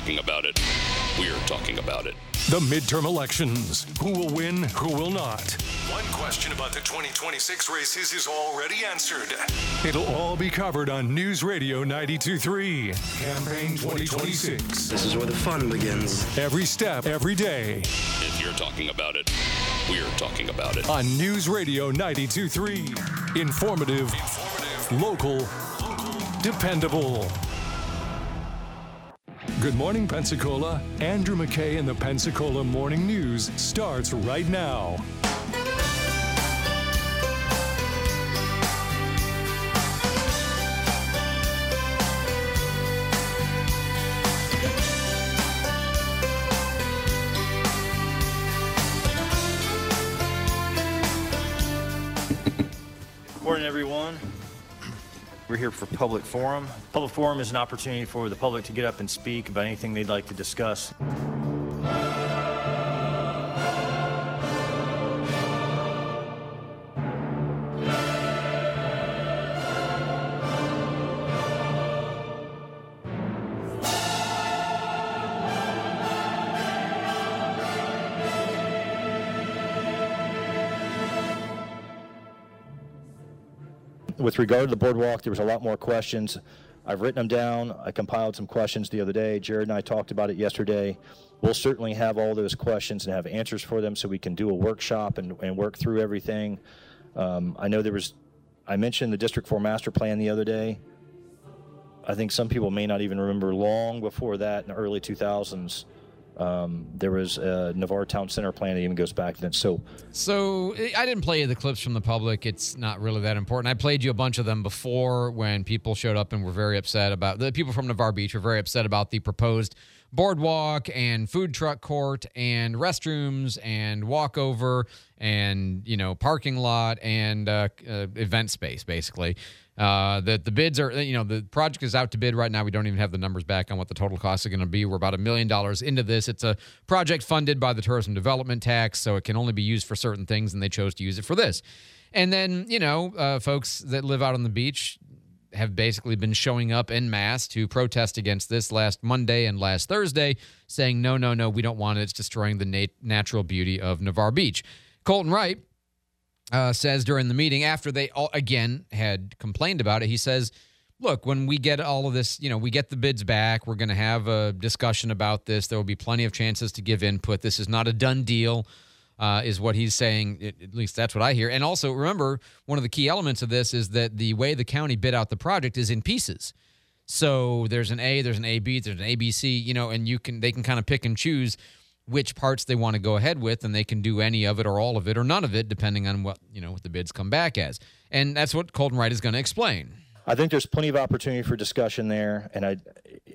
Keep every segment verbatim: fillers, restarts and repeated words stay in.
talking about it. We're talking about it. The midterm elections. Who will win? Who will not? One question about the twenty twenty-six races is already answered. It'll all be covered on News Radio ninety-two point three. Campaign twenty twenty-six. This is where the fun begins. Every step, every day. If you're talking about it, we're talking about it. On News Radio ninety-two point three. Informative, Informative, local, local, dependable. Good morning, Pensacola. Andrew McKay and the Pensacola Morning News starts right now. Good morning, everyone. We're here for Public Forum. Public Forum is an opportunity for the public to get up and speak about anything they'd like to discuss. With regard to the boardwalk, there was a lot more questions. I've written them down. I compiled some questions the other day. Jared and I talked about it yesterday. We'll certainly have all those questions and have answers for them so we can do a workshop and, and work through everything. Um, I know there was, I mentioned the District four Master Plan the other day. I think some people may not even remember long before that in the early two thousands. Um, there was a Navarre Town Center plan that even goes back then. So, so I didn't play you the clips from the public. It's not really that important. I played you a bunch of them before when people showed up and were very upset about the people from Navarre Beach were very upset about the proposed boardwalk and food truck court and restrooms and walkover and, you know, parking lot and uh, uh, event space, basically. Uh, that the bids are, you know, the project is out to bid right now. We don't even have the numbers back on what the total costs are going to be. We're about a million dollars into this. It's a project funded by the Tourism Development Tax, so it can only be used for certain things, and they chose to use it for this. And then, you know, uh, folks that live out on the beach have basically been showing up en masse to protest against this last Monday and last Thursday, saying, no, no, no, we don't want it. It's destroying the nat- natural beauty of Navarre Beach. Colton Wright Uh, says during the meeting, after they all, again had complained about it, he says, look, when we get all of this, you know, we get the bids back, we're going to have a discussion about this. There will be plenty of chances to give input. This is not a done deal, uh, is what he's saying. It, at least that's what I hear. And also, remember, one of the key elements of this is that the way the county bid out the project is in pieces. So there's an A, there's an A B, there's an A B C, you know, and you can they can kind of pick and choose which parts they want to go ahead with, and they can do any of it or all of it or none of it, depending on what, you know, what the bids come back as. And that's what Colton Wright is going to explain. I think there's plenty of opportunity for discussion there, and I,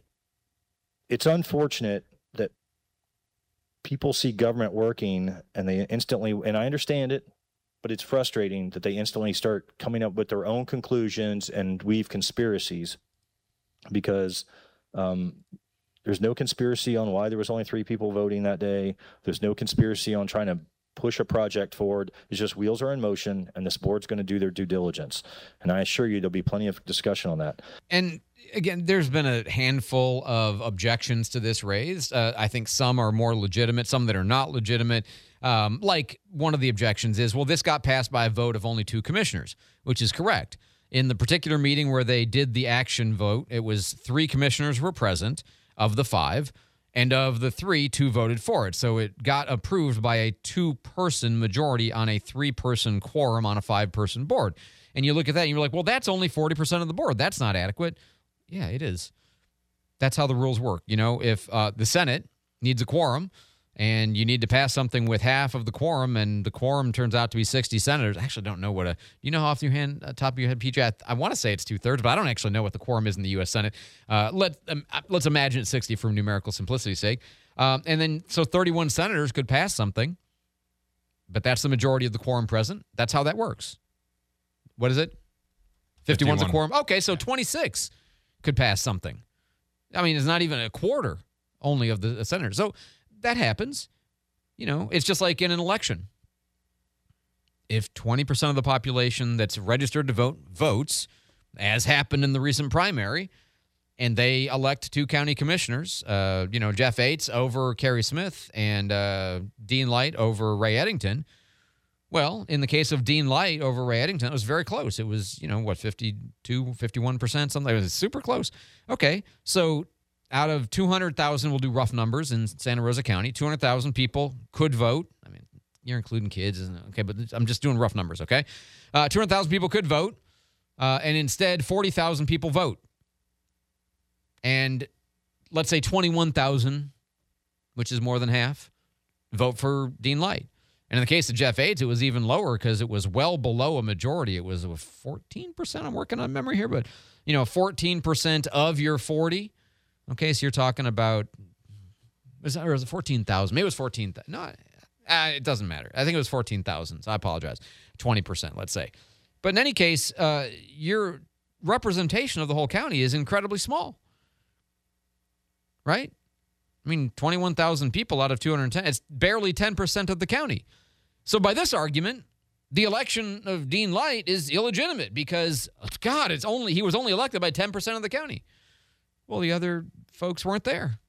it's unfortunate that people see government working and they instantly, and I understand it, but it's frustrating that they instantly start coming up with their own conclusions and weave conspiracies because um, there's no conspiracy on why there was only three people voting that day. There's no conspiracy on trying to push a project forward. It's just wheels are in motion, and this board's going to do their due diligence. And I assure you there'll be plenty of discussion on that. And again, there's been a handful of objections to this raised. Uh, I think some are more legitimate, some that are not legitimate. Um, like one of the objections is, well, this got passed by a vote of only two commissioners, which is correct. In the particular meeting where they did the action vote, it was three commissioners were present of the five, and of the three, two voted for it. So it got approved by a two-person majority on a three-person quorum on a five-person board. And you look at that and you're like, well, that's only forty percent of the board. That's not adequate. Yeah, it is. That's how the rules work. You know, if uh, the Senate needs a quorum and you need to pass something with half of the quorum, and the quorum turns out to be sixty senators. I actually don't know what a, you know, off your hand, uh, top of your head, P J, I, I want to say it's two-thirds, but I don't actually know what the quorum is in the U S Senate. Uh, let, um, let's imagine it's sixty for numerical simplicity's sake. Um, and then, so thirty-one senators could pass something, but that's the majority of the quorum present. That's how that works. What is it? fifty-one's a quorum? Okay, so twenty-six could pass something. I mean, it's not even a quarter only of the senators. So that happens. You know, it's just like in an election. If twenty percent of the population that's registered to vote votes, as happened in the recent primary, and they elect two county commissioners, uh, you know, Jeff Ates over Kerry Smith and uh, Dean Light over Ray Eddington. Well, in the case of Dean Light over Ray Eddington, it was very close. It was, you know, what, fifty-two, fifty-one percent, something. It was super close. Okay, so out of two hundred thousand, we'll do rough numbers in Santa Rosa County, two hundred thousand people could vote. I mean, you're including kids, isn't it? Okay, but I'm just doing rough numbers, okay? Uh, two hundred thousand people could vote, uh, and instead forty thousand people vote. And let's say twenty-one thousand, which is more than half, vote for Dean Light. And in the case of Jeff Ates, it was even lower because it was well below a majority. It was fourteen percent. I'm working on memory here, but, you know, fourteen percent of your forty. Okay, so you're talking about, was that, or was it fourteen thousand? Maybe it was fourteen thousand. No, uh, it doesn't matter. I think it was fourteen thousand, so I apologize. twenty percent, let's say. But in any case, uh, your representation of the whole county is incredibly small. Right? I mean, twenty-one thousand people out of two hundred ten. It's barely ten percent of the county. So by this argument, the election of Dean Light is illegitimate because, God, it's only he was only elected by ten percent of the county. Well, the other folks weren't there.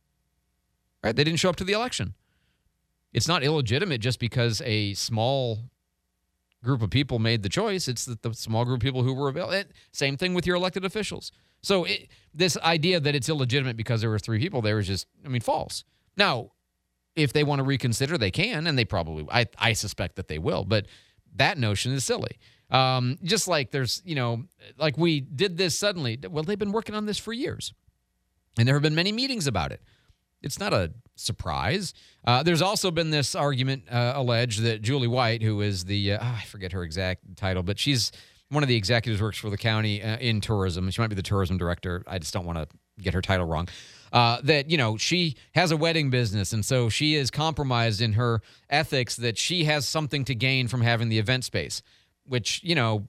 Right? They didn't show up to the election. It's not illegitimate just because a small group of people made the choice. It's the, the small group of people who were available. Same thing with your elected officials. So it, this idea that it's illegitimate because there were three people there is just, I mean, false. Now, if they want to reconsider, they can, and they probably, I, I suspect that they will, but that notion is silly. Um, just like there's, you know, like we did this suddenly. Well, they've been working on this for years, and there have been many meetings about it. It's not a surprise. Uh, there's also been this argument uh, alleged that Julie White, who is the, uh, oh, I forget her exact title, but she's one of the executives, works for the county uh, in tourism. She might be the tourism director. I just don't want to get her title wrong. Uh, that, you know, she has a wedding business, and so she is compromised in her ethics that she has something to gain from having the event space, which, you know,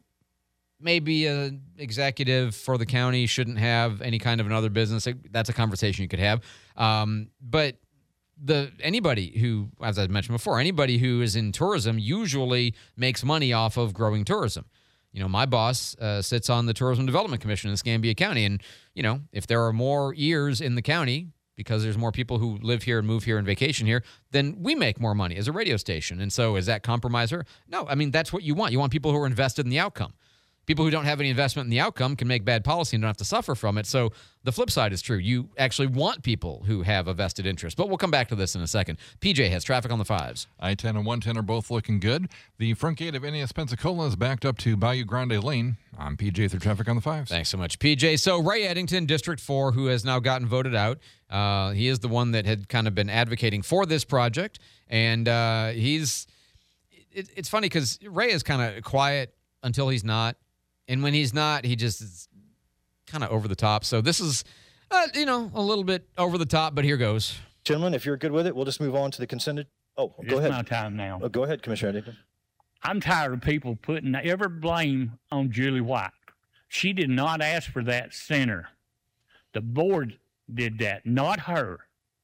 maybe an executive for the county shouldn't have any kind of another business. That's a conversation you could have. Um, but the anybody who, as I mentioned before, anybody who is in tourism usually makes money off of growing tourism. You know, my boss uh, sits on the Tourism Development Commission in Escambia County. And, you know, if there are more ears in the county because there's more people who live here and move here and vacation here, then we make more money as a radio station. And so is that compromise her? No, I mean, that's what you want. You want people who are invested in the outcome. People who don't have any investment in the outcome can make bad policy and don't have to suffer from it. So the flip side is true. You actually want people who have a vested interest. But we'll come back to this in a second. P J has traffic on the fives. I ten and one ten are both looking good. The front gate of N A S Pensacola is backed up to Bayou Grande Lane. I'm P J through traffic on the fives. Thanks so much, P J. So Ray Eddington, District four, who has now gotten voted out. Uh, he is the one that had kind of been advocating for this project. And uh, he's it, it's funny because Ray is kind of quiet until he's not. And when he's not, he just is kind of over the top. So this is, uh, you know, a little bit over the top, but here goes. Gentlemen, if you're good with it, we'll just move on to the consent. Oh, go it's ahead. It's my time now. Oh, go ahead, Commissioner Eddington. I'm tired of people putting every blame on Julie White. She did not ask for that center. The board did that, not her.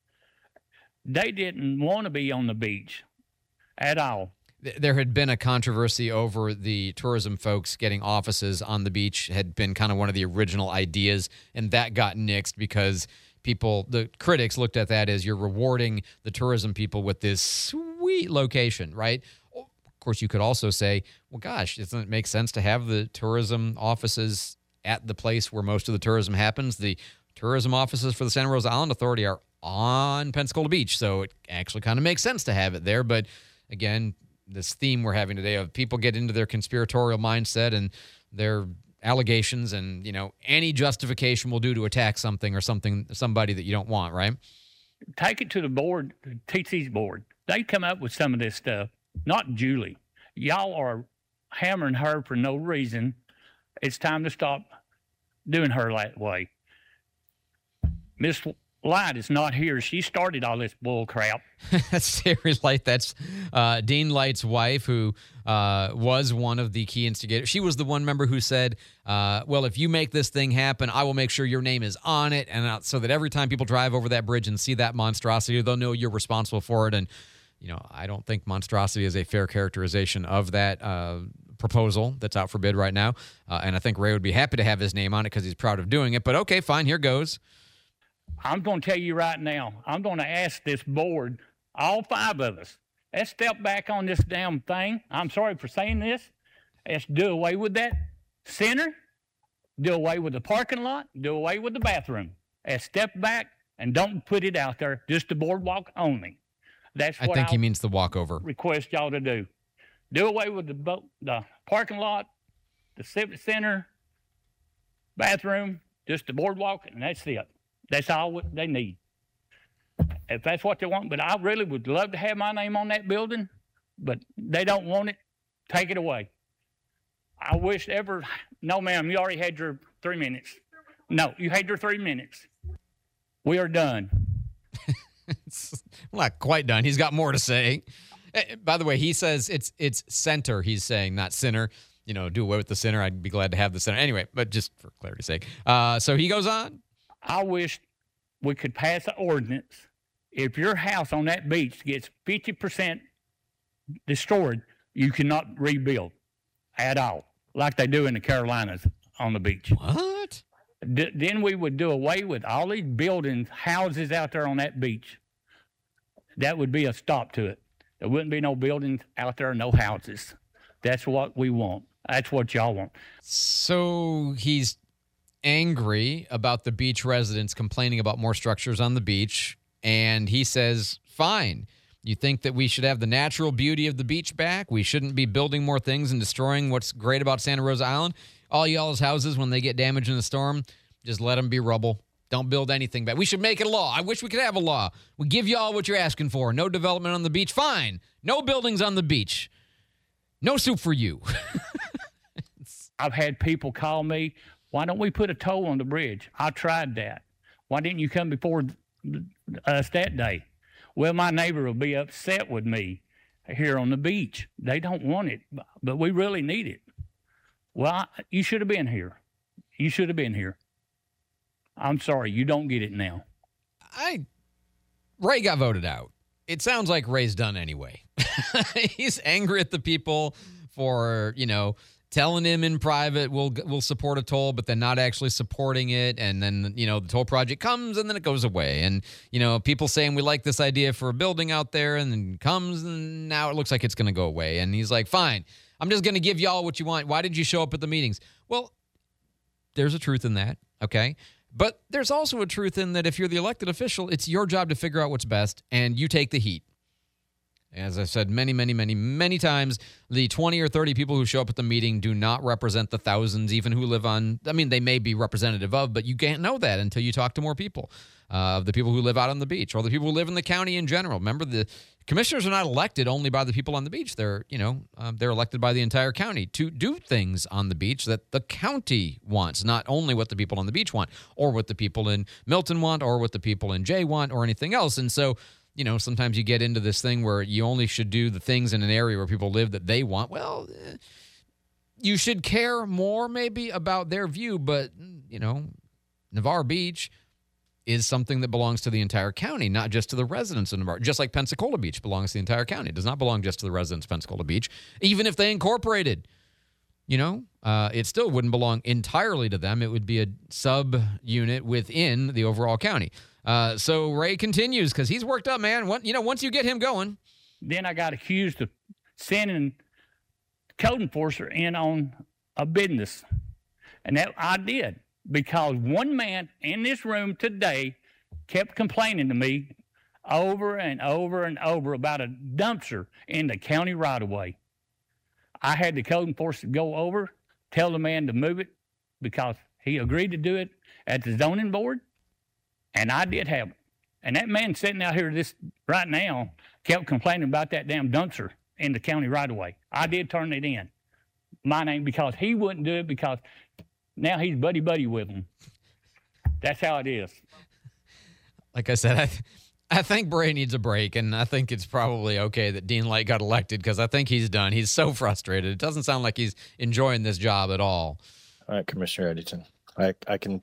They didn't want to be on the beach at all. There had been a controversy over the tourism folks getting offices on the beach, had been kind of one of the original ideas, and that got nixed because people, the critics looked at that as you're rewarding the tourism people with this sweet location, right? Of course, you could also say, well, gosh, doesn't it make sense to have the tourism offices at the place where most of the tourism happens? The tourism offices for the Santa Rosa Island Authority are on Pensacola Beach, so it actually kind of makes sense to have it there. But again, this theme we're having today of people get into their conspiratorial mindset and their allegations, and, you know, any justification will do to attack something or something, somebody that you don't want, right? Take it to the board, T C's board. They come up with some of this stuff, not Julie. Y'all are hammering her for no reason. It's time to stop doing her that way. Miss Light is not here. She started all this bull crap. That's Terry Light. That's uh, Dean Light's wife, who uh, was one of the key instigators. She was the one member who said, uh, well, if you make this thing happen, I will make sure your name is on it, and uh, so that every time people drive over that bridge and see that monstrosity, they'll know you're responsible for it. And you know, I don't think monstrosity is a fair characterization of that uh, proposal that's out for bid right now. Uh, and I think Ray would be happy to have his name on it because he's proud of doing it. But okay, fine, here goes. I'm going to tell you right now, I'm going to ask this board, all five of us, let's step back on this damn thing. I'm sorry for saying this. Let's do away with that center, do away with the parking lot, do away with the bathroom. Let's step back and don't put it out there, just the boardwalk only. That's what I think I'll he means the walkover. request y'all to do. Do away with the boat, the parking lot, the civic center, bathroom, just the boardwalk, and that's it. That's all what they need. If that's what they want, but I really would love to have my name on that building, but they don't want it. Take it away. I wish ever, no ma'am, you already had your three minutes. No, you had your three minutes. We are done. It's not quite done. He's got more to say. Eh, By the way, he says it's it's center. He's saying not center. You know, do away with the center. I'd be glad to have the center. Anyway, but just for clarity's sake. Uh, so he goes on. I wish we could pass an ordinance. If your house on that beach gets fifty percent destroyed, you cannot rebuild at all, like they do in the Carolinas on the beach. What? D- then we would do away with all these buildings, houses out there on that beach. That would be a stop to it. There wouldn't be no buildings out there, no houses. That's what we want. That's what y'all want. So he's angry about the beach residents complaining about more structures on the beach. And he says, fine. You think that we should have the natural beauty of the beach back? We shouldn't be building more things and destroying what's great about Santa Rosa Island? All y'all's houses, when they get damaged in a storm, just let them be rubble. Don't build anything back. We should make it a law. I wish we could have a law. We give you all what you're asking for. No development on the beach. Fine. No buildings on the beach. No soup for you. I've had people call me, why don't we put a toll on the bridge? I tried that. Why didn't you come before us that day? Well, my neighbor will be upset with me here on the beach. They don't want it, but we really need it. Well, I, you should have been here. You should have been here. I'm sorry, you don't get it now. I Ray got voted out. It sounds like Ray's done anyway. He's angry at the people for, you know, telling him in private we'll we'll support a toll, but then not actually supporting it. And then, you know, the toll project comes and then it goes away. And, you know, people saying we like this idea for a building out there and then comes and now it looks like it's going to go away. And he's like, fine, I'm just going to give y'all what you want. Why did you show up at the meetings? Well, there's a truth in that, okay? But there's also a truth in that if you're the elected official, it's your job to figure out what's best, and you take the heat. As I've said many, many, many, many times, the twenty or thirty people who show up at the meeting do not represent the thousands even who live on, I mean, they may be representative of, but you can't know that until you talk to more people, uh, the people who live out on the beach or the people who live in the county in general. Remember, the commissioners are not elected only by the people on the beach. They're, you know, um, they're elected by the entire county to do things on the beach that the county wants, not only what the people on the beach want or what the people in Milton want or what the people in Jay want or anything else. And so, you know, sometimes you get into this thing where you only should do the things in an area where people live that they want. Well, eh, you should care more maybe about their view, but, you know, Navarre Beach is something that belongs to the entire county, not just to the residents of Navarre. Just like Pensacola Beach belongs to the entire county. It does not belong just to the residents of Pensacola Beach, even if they incorporated. You know, uh, it still wouldn't belong entirely to them. It would be a sub-unit within the overall county. Uh, so Ray continues because he's worked up, man. What, you know, once you get him going. Then I got accused of sending code enforcer in on a business. And that I did because one man in this room today kept complaining to me over and over and over about a dumpster in the county right-of-way. I had the code enforcer go over, tell the man to move it because he agreed to do it at the zoning board. And I did have it. And that man sitting out here this right now kept complaining about that damn dumpster in the county right away. I did turn it in. My name, because he wouldn't do it because now he's buddy-buddy with him. That's how it is. Like I said, I, th- I think Bray needs a break, and I think it's probably okay that Dean Light got elected because I think he's done. He's so frustrated. It doesn't sound like he's enjoying this job at all. All right, Commissioner Eddington. I, I can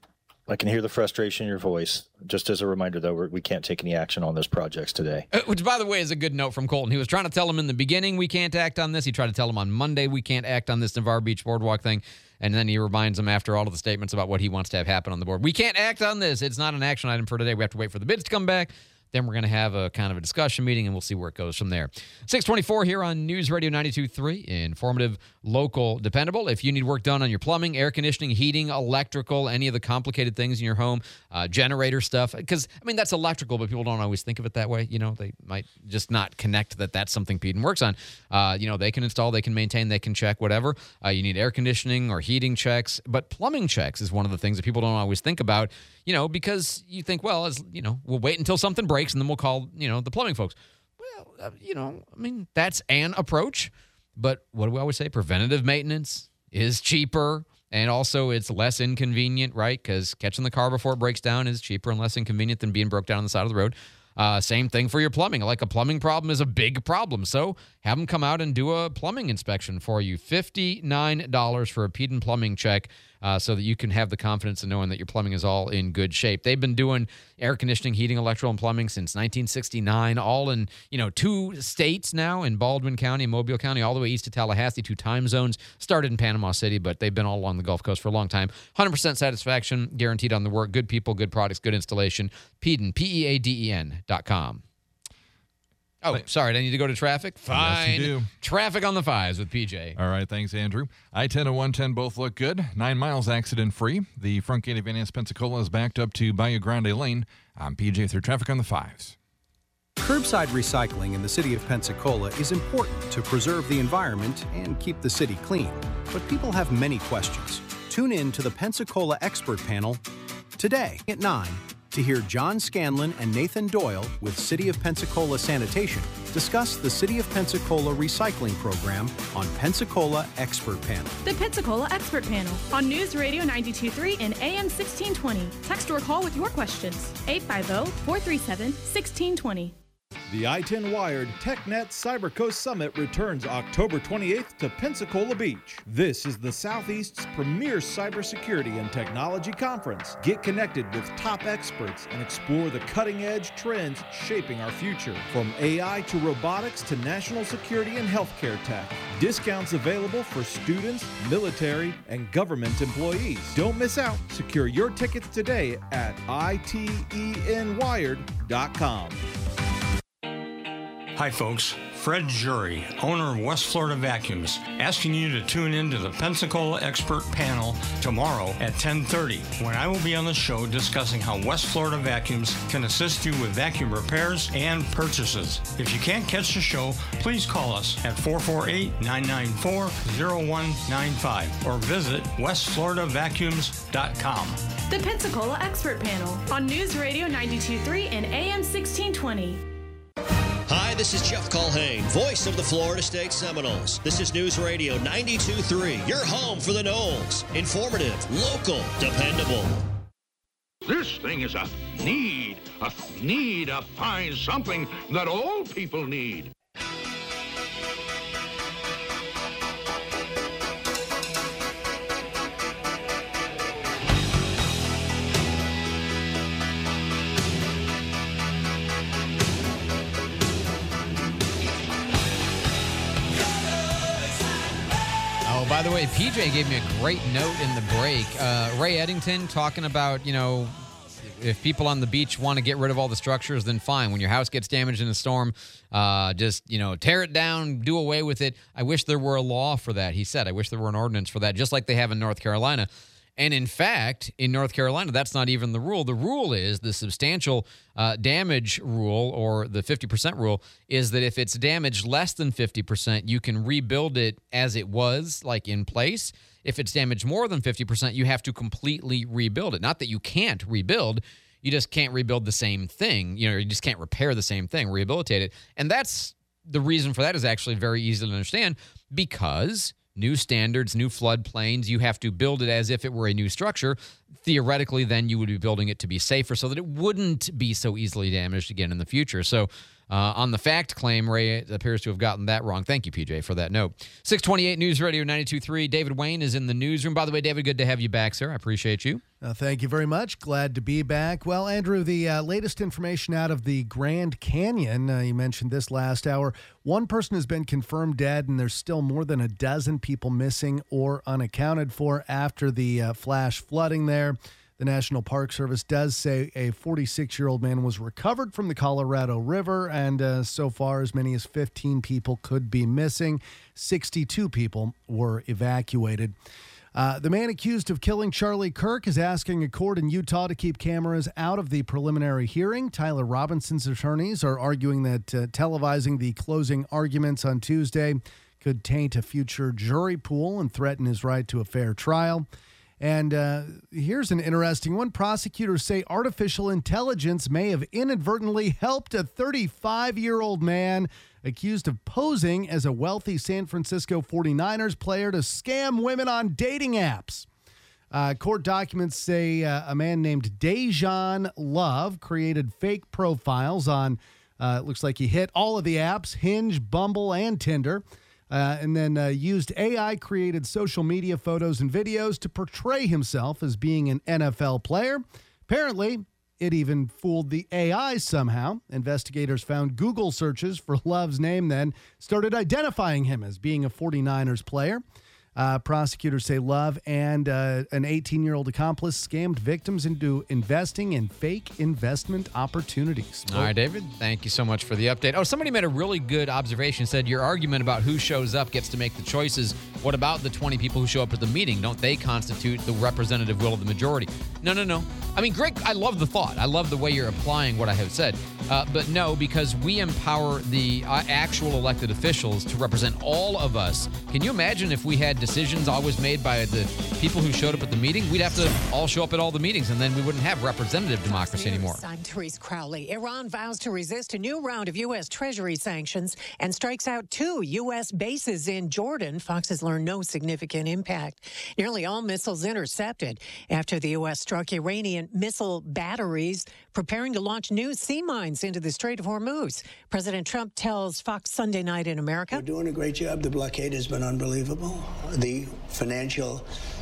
I can hear the frustration in your voice. Just as a reminder, though, we're, we can't take any action on those projects today. Uh, which, by the way, is a good note from Colton. He was trying to tell him in the beginning we can't act on this. He tried to tell him on Monday we can't act on this Navarre Beach Boardwalk thing. And then he reminds him after all of the statements about what he wants to have happen on the board. We can't act on this. It's not an action item for today. We have to wait for the bids to come back. Then we're going to have a kind of a discussion meeting, and we'll see where it goes from there. six twenty-four here on News Radio ninety-two point three, informative, local, dependable. If you need work done on your plumbing, air conditioning, heating, electrical, any of the complicated things in your home, uh, generator stuff, because, I mean, that's electrical, but people don't always think of it that way. You know, they might just not connect that that's something Peden works on. Uh, you know, they can install, they can maintain, they can check, whatever. Uh, you need air conditioning or heating checks, but plumbing checks is one of the things that people don't always think about. You know, because you think, well, as you know, we'll wait until something breaks and then we'll call, you know, the plumbing folks. Well, uh, you know, I mean, that's an approach. But what do we always say? Preventative maintenance is cheaper, and also it's less inconvenient, right? Because catching the car before it breaks down is cheaper and less inconvenient than being broke down on the side of the road. Uh, same thing for your plumbing. Like a plumbing problem is a big problem. So have them come out and do a plumbing inspection for you. fifty-nine dollars for a Peden plumbing check uh, so that you can have the confidence of knowing that your plumbing is all in good shape. They've been doing air conditioning, heating, electrical, and plumbing since nineteen sixty-nine, all in, you know, two states now, in Baldwin County and Mobile County, all the way east to Tallahassee, two time zones. Started in Panama City, but they've been all along the Gulf Coast for a long time. one hundred percent satisfaction guaranteed on the work. Good people, good products, good installation. Peden, P E A D E N dot com. Oh, sorry, I need to go to traffic? Fine. Yes, you do. Traffic on the fives with P J. All right, thanks, Andrew. I ten and one ten both look good. Nine miles accident-free. The front gate of Van Ness, Pensacola is backed up to Bayou Grande Lane. I'm P J through traffic on the fives. Curbside recycling in the city of Pensacola is important to preserve the environment and keep the city clean. But people have many questions. Tune in to the Pensacola Expert Panel today at nine to hear John Scanlon and Nathan Doyle with City of Pensacola Sanitation discuss the City of Pensacola recycling program on Pensacola Expert Panel. The Pensacola Expert Panel on News Radio ninety-two point three and A M sixteen twenty. Text or call with your questions. eight five zero, four three seven, one six two zero. The I ten Wired TechNet CyberCoast Summit returns October twenty-eighth to Pensacola Beach. This is the Southeast's premier cybersecurity and technology conference. Get connected with top experts and explore the cutting-edge trends shaping our future. From A I to robotics to national security and healthcare tech. Discounts available for students, military, and government employees. Don't miss out. Secure your tickets today at I T E N wired dot com. Hi folks, Fred Jury, owner of West Florida Vacuums, asking you to tune in to the Pensacola Expert Panel tomorrow at ten thirty, when I will be on the show discussing how West Florida Vacuums can assist you with vacuum repairs and purchases. If you can't catch the show, please call us at four four eight, nine nine four, zero one nine five or visit west florida vacuums dot com. The Pensacola Expert Panel on News Radio ninety-two point three and A M sixteen twenty. Hi, this is Jeff Culhane, voice of the Florida State Seminoles. This is News Radio ninety-two point three, your home for the Noles. Informative, local, dependable. This thing is a need, a need to find something that all people need. By the way, P J gave me a great note in the break. Uh, Ray Eddington talking about, you know, if people on the beach want to get rid of all the structures, then fine. When your house gets damaged in a storm, uh, just, you know, tear it down, do away with it. I wish there were a law for that, he said. I wish there were an ordinance for that, just like they have in North Carolina. And in fact, in North Carolina, that's not even the rule. The rule is the substantial uh, damage rule, or the fifty percent rule, is that if it's damaged less than fifty percent, you can rebuild it as it was, like in place. If it's damaged more than fifty percent, you have to completely rebuild it. Not that you can't rebuild, you just can't rebuild the same thing. You know, you just can't repair the same thing, rehabilitate it. And that's the reason for that is actually very easy to understand, because new standards, new floodplains, you have to build it as if it were a new structure. Theoretically, then you would be building it to be safer so that it wouldn't be so easily damaged again in the future. So Uh, on the fact claim, Ray appears to have gotten that wrong. Thank you, P J, for that note. six twenty-eight News Radio ninety-two point three. David Wayne is in the newsroom. By the way, David, good to have you back, sir. I appreciate you. Uh, thank you very much. Glad to be back. Well, Andrew, the uh, latest information out of the Grand Canyon, uh, you mentioned this last hour. One person has been confirmed dead, and there's still more than a dozen people missing or unaccounted for after the uh, flash flooding there. The National Park Service does say a forty-six-year-old man was recovered from the Colorado River, and uh, so far as many as fifteen people could be missing. sixty-two people were evacuated. Uh, the man accused of killing Charlie Kirk is asking a court in Utah to keep cameras out of the preliminary hearing. Tyler Robinson's attorneys are arguing that uh, televising the closing arguments on Tuesday could taint a future jury pool and threaten his right to a fair trial. And uh, here's an interesting one. Prosecutors say artificial intelligence may have inadvertently helped a thirty-five-year-old man accused of posing as a wealthy San Francisco forty-niners player to scam women on dating apps. Uh, court documents say uh, a man named Dejan Love created fake profiles on, uh, it looks like he hit all of the apps, Hinge, Bumble, and Tinder. Uh, and then uh, used A I-created social media photos and videos to portray himself as being an N F L player. Apparently, it even fooled the A I somehow. Investigators found Google searches for Love's name, then started identifying him as being a forty-niners player. Uh, prosecutors say Love and uh, an eighteen-year-old accomplice scammed victims into investing in fake investment opportunities. All right, David, thank you so much for the update. Oh, somebody made a really good observation, said your argument about who shows up gets to make the choices. What about the twenty people who show up at the meeting? Don't they constitute the representative will of the majority? No, no, no. I mean, Greg, I love the thought. I love the way you're applying what I have said. Uh, but no, because we empower the uh, actual elected officials to represent all of us. Can you imagine if we had decisions always made by the people who showed up at the meeting? We'd have to all show up at all the meetings, and then we wouldn't have representative democracy anymore. I'm Therese Crowley. Iran vows to resist a new round of U S. Treasury sanctions and strikes out two U S bases in Jordan. Fox has learned no significant impact. Nearly all missiles intercepted after the U S struck Iranian missile batteries, preparing to launch new sea mines into the Strait of Hormuz. President Trump tells Fox Sunday Night in America. We're doing a great job. The blockade has been unbelievable. The financial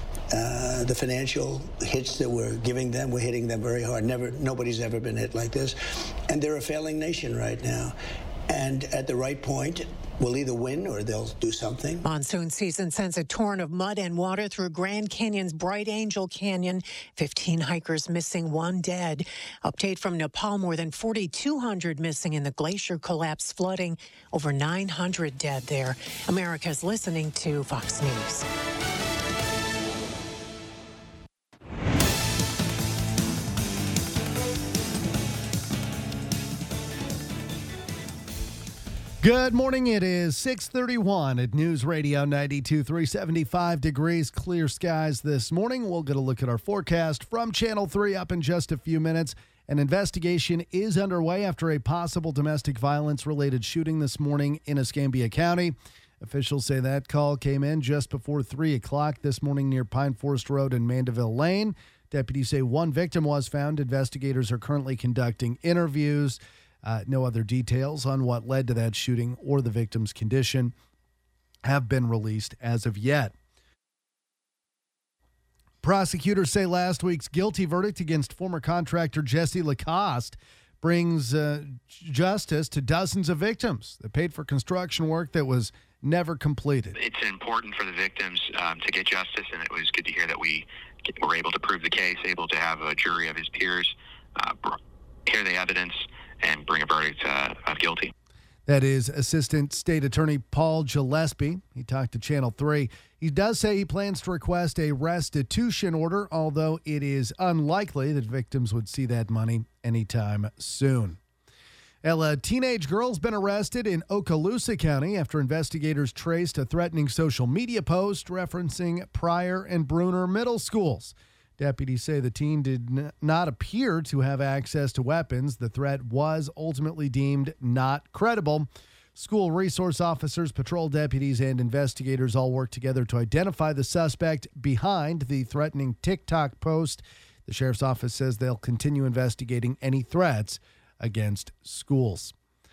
uh, the financial hits that we're giving them, we're hitting them very hard. Never, nobody's ever been hit like this. And they're a failing nation right now. And at the right point, we'll either win or they'll do something. Monsoon season sends a torrent of mud and water through Grand Canyon's Bright Angel Canyon. fifteen hikers missing, one dead. Update from Nepal, more than forty-two hundred missing in the glacier collapse flooding. Over nine hundred dead there. America's listening to Fox News. Good morning. It is six thirty-one at News Radio ninety-two point three, seventy-five degrees, clear skies this morning. We'll get a look at our forecast from Channel three up in just a few minutes. An investigation is underway after a possible domestic violence-related shooting this morning in Escambia County. Officials say that call came in just before three o'clock this morning near Pine Forest Road and Mandeville Lane. Deputies say one victim was found. Investigators are currently conducting interviews. Uh, no other details on what led to that shooting or the victim's condition have been released as of yet. Prosecutors say last week's guilty verdict against former contractor Jesse Lacoste brings uh, justice to dozens of victims that paid for construction work that was never completed. It's important for the victims um, to get justice, and it was good to hear that we were able to prove the case, able to have a jury of his peers uh, hear the evidence and bring a verdict uh, of guilty. That is Assistant State Attorney Paul Gillespie. He talked to Channel three. He does say he plans to request a restitution order, although it is unlikely that victims would see that money anytime soon. Well, a teenage girl's been arrested in Okaloosa County after investigators traced a threatening social media post referencing Pryor and Bruner middle schools. Deputies say the teen did n- not appear to have access to weapons. The threat was ultimately deemed not credible. School resource officers, patrol deputies, and investigators all worked together to identify the suspect behind the threatening TikTok post. The sheriff's office says they'll continue investigating any threats against schools.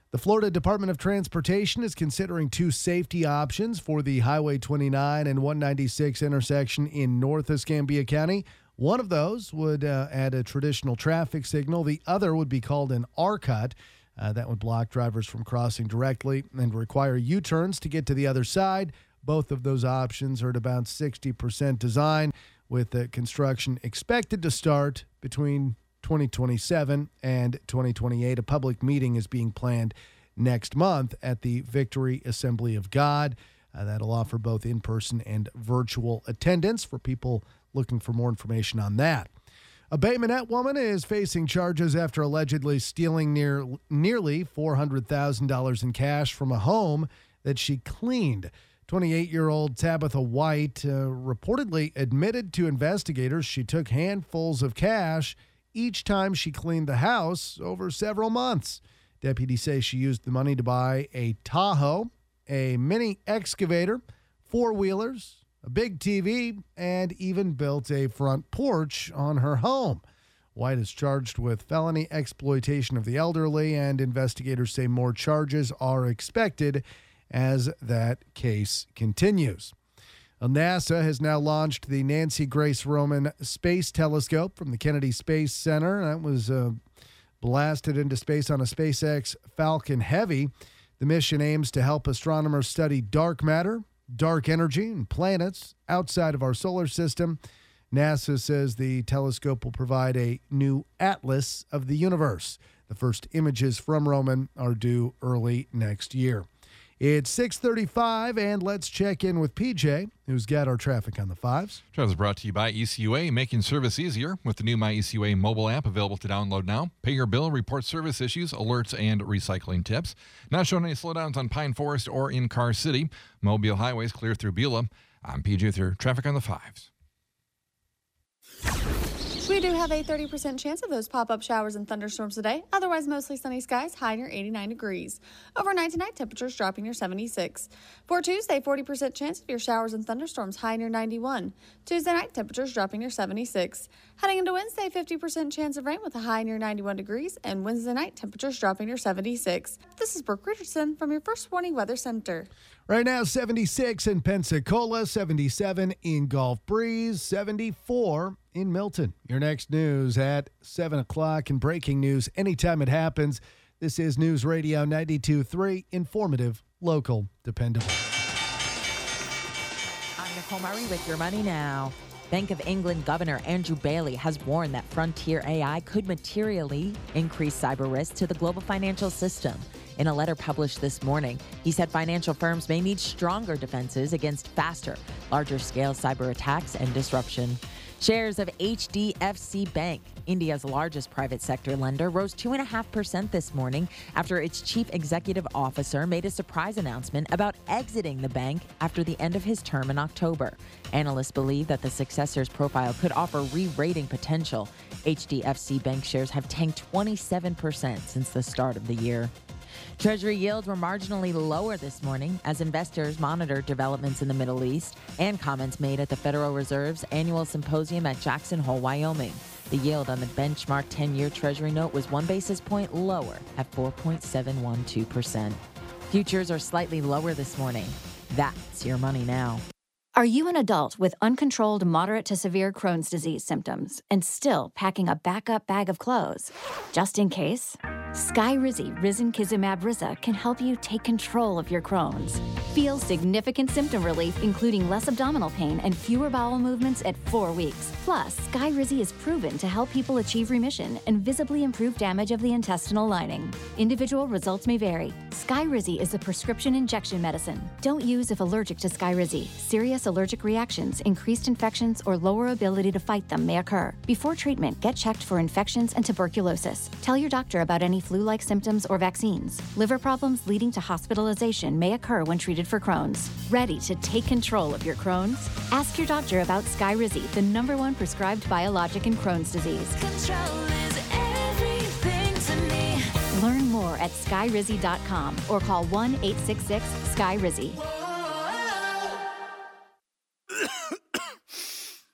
The Florida Department of Transportation is considering two safety options for the Highway twenty-nine and one ninety-six intersection in North Escambia County. One of those would uh, add a traditional traffic signal. The other would be called an R-cut. Uh, that would block drivers from crossing directly and require U-turns to get to the other side. Both of those options are at about sixty percent design, with the construction expected to start between twenty twenty-seven and twenty twenty-eight. A public meeting is being planned next month at the Victory Assembly of God. Uh, that'll offer both in-person and virtual attendance for people looking for more information on that. A Bay Minette woman is facing charges after allegedly stealing near nearly four hundred thousand dollars in cash from a home that she cleaned. twenty-eight-year-old Tabitha White uh, reportedly admitted to investigators she took handfuls of cash each time she cleaned the house over several months. Deputies say she used the money to buy a Tahoe, a mini excavator, four-wheelers, a big T V, and even built a front porch on her home. White is charged with felony exploitation of the elderly, and investigators say more charges are expected as that case continues. Well, NASA has now launched the Nancy Grace Roman Space Telescope from the Kennedy Space Center. That was uh, blasted into space on a SpaceX Falcon Heavy. The mission aims to help astronomers study dark matter, dark energy, and planets outside of our solar system. NASA says the telescope will provide a new atlas of the universe. The first images from Roman are due early next year. It's six thirty-five, and let's check in with P J, who's got our traffic on the fives. Traffic is brought to you by E C U A, making service easier with the new My E C U A mobile app available to download now. Pay your bill, report service issues, alerts, and recycling tips. Not showing any slowdowns on Pine Forest or in Car City. Mobile highways clear through Beulah. I'm P J with your traffic on the fives. We do have a thirty percent chance of those pop-up showers and thunderstorms today. Otherwise, mostly sunny skies, high near eighty-nine degrees. Overnight tonight, temperatures dropping near seventy-six. For Tuesday, forty percent chance of your showers and thunderstorms, high near ninety-one. Tuesday night, temperatures dropping near seventy-six. Heading into Wednesday, fifty percent chance of rain with a high near ninety-one degrees. And Wednesday night, temperatures dropping near seventy-six. This is Brooke Richardson from your First Warning Weather Center. Right now, seventy-six in Pensacola, seventy-seven in Gulf Breeze, seventy-four in Milton. Your next news at seven o'clock, and breaking news anytime it happens. This is News Radio ninety-two point three, informative, local, dependable. I'm Nicole Murray with Your Money Now. Bank of England Governor Andrew Bailey has warned that frontier A I could materially increase cyber risk to the global financial system. In a letter published this morning, he said financial firms may need stronger defenses against faster, larger-scale cyber attacks and disruption. Shares of H D F C Bank, India's largest private sector lender, rose two point five percent this morning after its chief executive officer made a surprise announcement about exiting the bank after the end of his term in October. Analysts believe that the successor's profile could offer re-rating potential. H D F C Bank shares have tanked twenty-seven percent since the start of the year. Treasury yields were marginally lower this morning as investors monitored developments in the Middle East and comments made at the Federal Reserve's annual symposium at Jackson Hole, Wyoming. The yield on the benchmark ten-year Treasury note was one basis point lower at four point seven one two percent. Futures are slightly lower this morning. That's Your Money Now. Are you an adult with uncontrolled moderate to severe Crohn's disease symptoms and still packing a backup bag of clothes? Just in case, Skyrizi Risankizumab Riza can help you take control of your Crohn's. Feel significant symptom relief, including less abdominal pain and fewer bowel movements at four weeks. Plus, Skyrizi is proven to help people achieve remission and visibly improve damage of the intestinal lining. Individual results may vary. Skyrizi is a prescription injection medicine. Don't use if allergic to Skyrizi. Serious allergic reactions, increased infections, or lower ability to fight them may occur. Before treatment, get checked for infections and tuberculosis. Tell your doctor about any flu-like symptoms or vaccines. Liver problems leading to hospitalization may occur when treated for Crohn's. Ready to take control of your Crohn's? Ask your doctor about Skyrizi, the number one prescribed biologic in Crohn's disease. Control is everything to me. Learn more at skyrizi dot com or call one eight six six Skyrizi.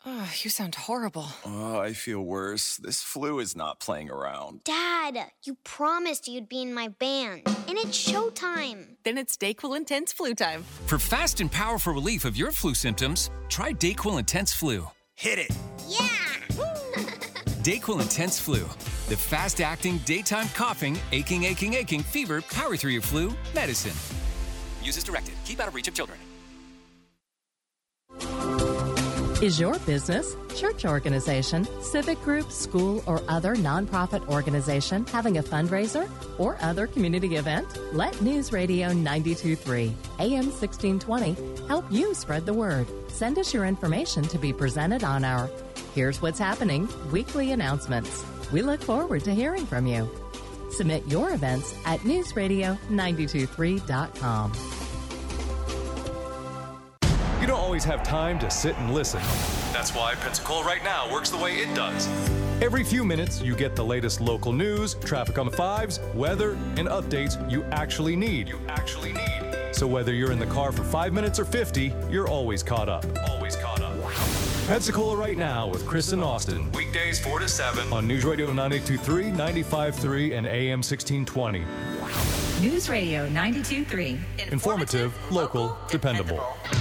you sound horrible. Oh, I feel worse. This flu is not playing around. Dad, you promised you'd be in my band, and it's showtime. Then it's DayQuil Intense flu time. For fast and powerful relief of your flu symptoms, try DayQuil Intense Flu. Hit it. Yeah! DayQuil Intense Flu. The fast-acting, daytime coughing, aching, aching, aching, fever, power through your flu medicine. Use as directed. Keep out of reach of children. Is your business, church organization, civic group, school, or other nonprofit organization having a fundraiser or other community event? Let News Radio ninety-two point three, A M sixteen twenty help you spread the word. Send us your information to be presented on our Here's What's Happening weekly announcements. We look forward to hearing from you. Submit your events at news radio nine two three dot com. You don't always have time to sit and listen. That's why Pensacola Right Now works the way it does. Every few minutes, you get the latest local news, traffic on the fives, weather, and updates you actually need. You actually need. So whether you're in the car for five minutes or fifty, you're always caught up. Always caught up. Pensacola Right Now with Chris and Austin. Weekdays four to seven on News Radio ninety-two point three, ninety-five point three, and A M sixteen twenty. News Radio ninety-two point three. Informative, Informative local, local, dependable. dependable.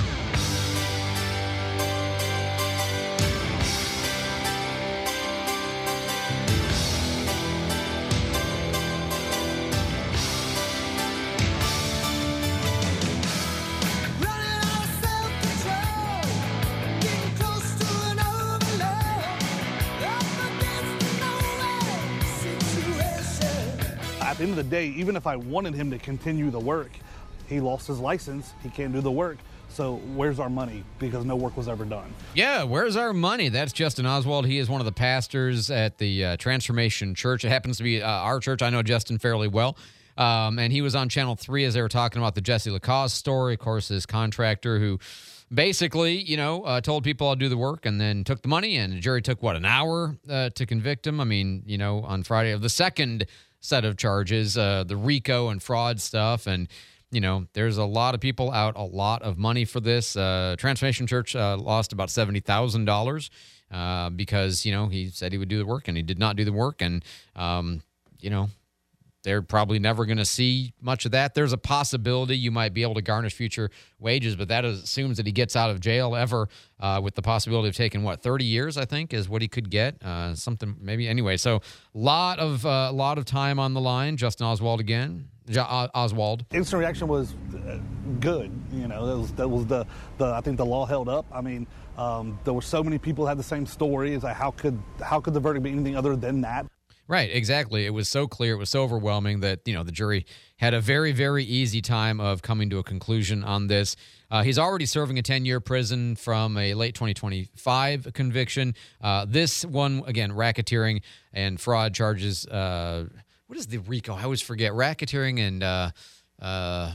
At the end of the day, even if I wanted him to continue the work, he lost his license, he can't do the work, so where's our money? Because no work was ever done. Yeah, where's our money? That's Justin Oswald. He is one of the pastors at the uh, Transformation Church. It happens to be uh, our church. I know Justin fairly well. Um, and he was on Channel three as they were talking about the Jesse LaCause story. Of course, his contractor who basically, you know, uh, told people I'll do the work and then took the money, and the jury took, what, an hour uh, to convict him? I mean, you know, on Friday of the second set of charges, uh, the RICO and fraud stuff. And, you know, there's a lot of people out a lot of money for this. Uh, Transformation Church uh, lost about seventy thousand dollars uh, because, you know, he said he would do the work and he did not do the work. And, um, you know, they're probably never going to see much of that. There's a possibility you might be able to garnish future wages, but that assumes that he gets out of jail ever uh, with the possibility of taking, what, thirty years, I think, is what he could get. Uh, something maybe. Anyway, so lot of uh, lot of time on the line. Justin Oswald again. Jo- Oswald. Instant reaction was good. You know, that was, that was the, the, I think the law held up. I mean, um, there were so many people who had the same story. It's like, how could, how could the verdict be anything other than that? Right, exactly. It was so clear, it was so overwhelming that, you know, the jury had a very, very easy time of coming to a conclusion on this. Uh, he's already serving a ten-year prison from a late twenty twenty-five conviction. Uh, this one, again, racketeering and fraud charges. Uh, what is the RICO? I always forget. Racketeering and... Uh, uh,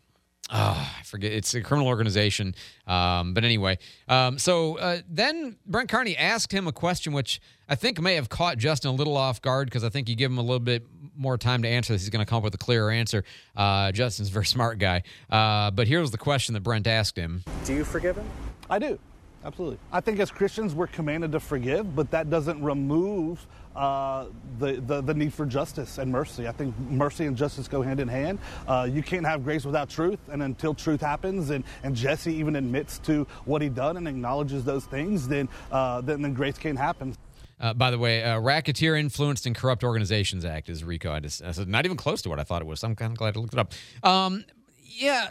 Oh, I forget. It's a criminal organization. Um, but anyway, um, so uh, then Brent Carney asked him a question which I think may have caught Justin a little off guard because I think you give him a little bit more time to answer this. He's going to come up with a clearer answer. Uh, Justin's a very smart guy. Uh, but here's the question that Brent asked him. Do you forgive him? I do. Absolutely. I think as Christians, we're commanded to forgive, but that doesn't remove uh, the, the, the need for justice and mercy. I think mercy and justice go hand in hand. Uh, you can't have grace without truth, and until truth happens, and, and Jesse even admits to what he done and acknowledges those things, then, uh, then, then grace can't happen. Uh, by the way, uh, Racketeer Influenced and Corrupt Organizations Act is RICO. I just I said not even close to what I thought it was. So I'm kind of glad I looked it up. Um, yeah.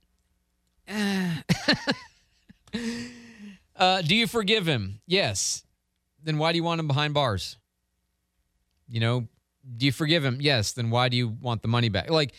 Uh, do you forgive him? Yes. Then why do you want him behind bars? You know, do you forgive him? Yes. Then why do you want the money back? Like,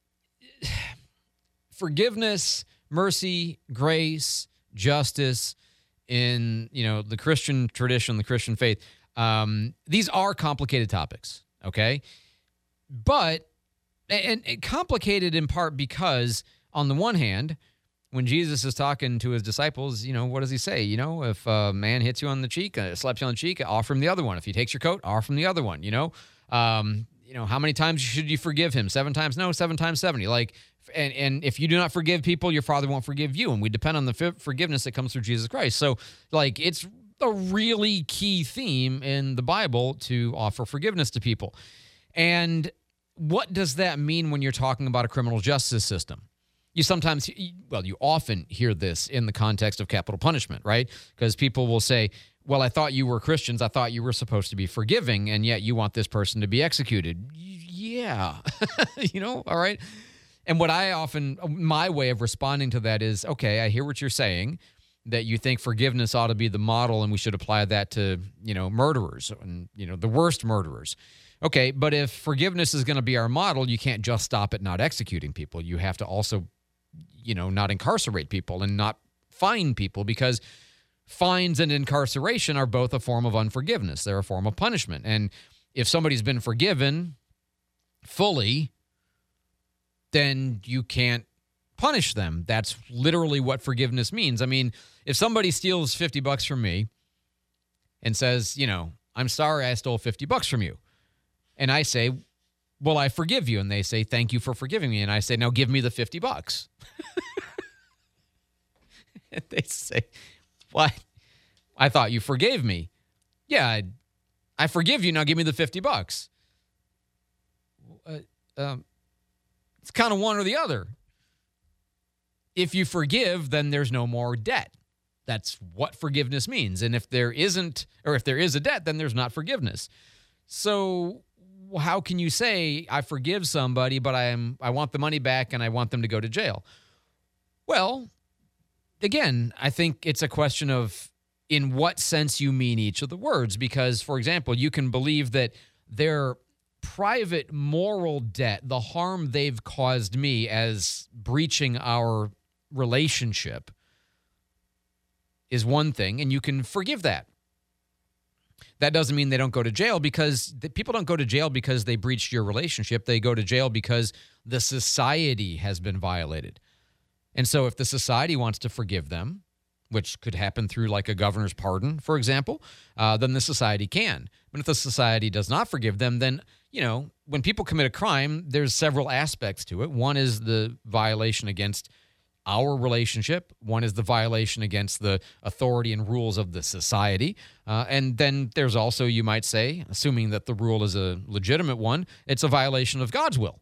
forgiveness, mercy, grace, justice in, you know, the Christian tradition, the Christian faith, um, these are complicated topics, okay? But, and, and complicated in part because, on the one hand, when Jesus is talking to his disciples, you know, what does he say? You know, if a man hits you on the cheek, uh, slaps you on the cheek, offer him the other one. If he takes your coat, offer him the other one, you know? Um, you know, how many times should you forgive him? Seven times? No, seven times seventy. Like, and, and if you do not forgive people, your Father won't forgive you. And we depend on the f- forgiveness that comes through Jesus Christ. So, like, it's a really key theme in the Bible to offer forgiveness to people. And what does that mean when you're talking about a criminal justice system? You sometimes, well, you often hear this in the context of capital punishment, right? Because people will say, well, I thought you were Christians. I thought you were supposed to be forgiving, and yet you want this person to be executed. Yeah. You know, all right? And what I often, my way of responding to that is, okay, I hear what you're saying, that you think forgiveness ought to be the model and we should apply that to, you know, murderers and, you know, the worst murderers. Okay, but if forgiveness is going to be our model, you can't just stop at not executing people. You have to also, you know, not incarcerate people and not fine people, because fines and incarceration are both a form of unforgiveness. They're a form of punishment. And if somebody's been forgiven fully, then you can't punish them. That's literally what forgiveness means. I mean, if somebody steals fifty bucks from me and says, you know, I'm sorry I stole fifty bucks from you, and I say, well, I forgive you. And they say, thank you for forgiving me. And I say, now give me the fifty bucks. And they say, what? I thought you forgave me. Yeah, I, I forgive you. Now give me the fifty bucks. Uh, um, it's kind of one or the other. If you forgive, then there's no more debt. That's what forgiveness means. And if there isn't, or if there is a debt, then there's not forgiveness. So how can you say I forgive somebody, but I am I want the money back and I want them to go to jail? Well, again, I think it's a question of in what sense you mean each of the words. Because, for example, you can believe that their private moral debt, the harm they've caused me as breaching our relationship, is one thing, and you can forgive that. That doesn't mean they don't go to jail, because the, people don't go to jail because they breached your relationship. They go to jail because the society has been violated. And so if the society wants to forgive them, which could happen through like a governor's pardon, for example, uh, then the society can. But if the society does not forgive them, then, you know, when people commit a crime, there's several aspects to it. One is the violation against our relationship. One is the violation against the authority and rules of the society. Uh, and then there's also, you might say, assuming that the rule is a legitimate one, it's a violation of God's will.